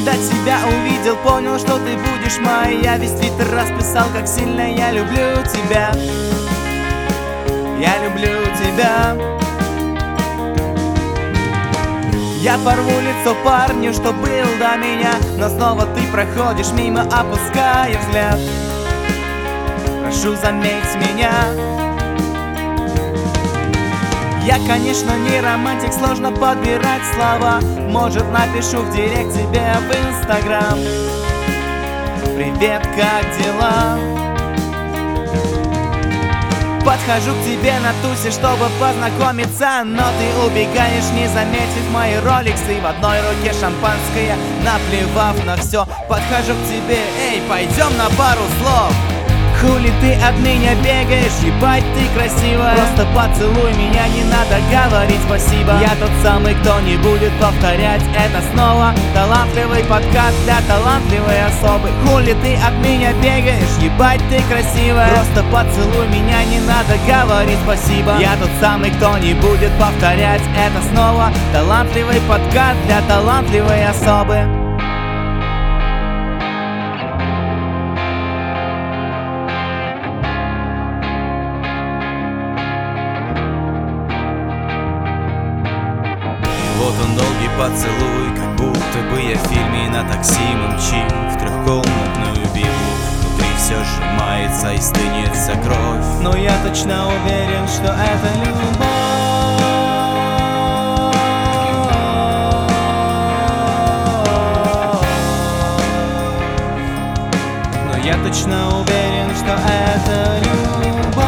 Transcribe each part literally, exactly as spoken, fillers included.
Когда тебя увидел, понял, что ты будешь моей. Я весь твиттер расписал, как сильно я люблю тебя. Я люблю тебя. Я порву лицо парню, что был до меня, но снова ты проходишь мимо, опуская взгляд. Прошу, заметь меня. Я, конечно, не романтик, сложно подбирать слова. Может, напишу в директ тебе в инстаграм: привет, как дела? Подхожу к тебе на тусе, чтобы познакомиться, но ты убегаешь, не заметив мои роликсы. В одной руке шампанское, наплевав на все. Подхожу к тебе: эй, пойдем на пару слов. Хули ты от меня бегаешь, ебать ты красивая. Просто поцелуй меня, не надо говорить спасибо. Я тот самый, кто не будет повторять это снова. Талантливый подкат для талантливой особы. Хули ты от меня бегаешь, ебать ты красивая. Просто поцелуй меня, не надо говорить спасибо. Я тот самый, кто не будет повторять это снова. Талантливый подкат для талантливой особы. Вот он, долгий поцелуй, как будто бы я в фильме на такси мы мчим в трехкомнатную виллу. Внутри все сжимается и стынется кровь, но я точно уверен, что это любовь. Но я точно уверен, что это любовь.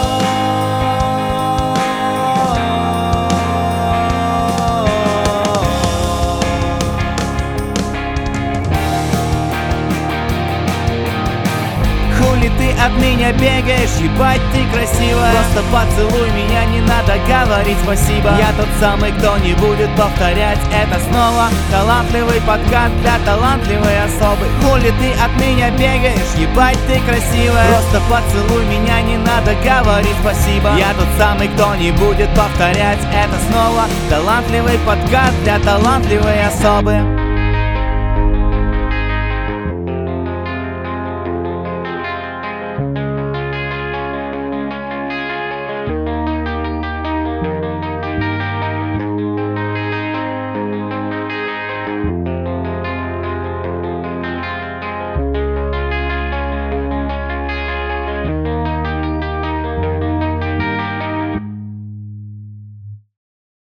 Ты от меня бегаешь, ебать ты красивая. Просто поцелуй меня, не надо говорить спасибо. Я тот самый, кто не будет повторять это снова. Талантливый подкат для талантливой особы. Хули ты от меня бегаешь, ебать ты красивая. Просто поцелуй меня, не надо говорить спасибо. Я тот самый, кто не будет повторять это снова. Талантливый подкат для талантливой особы.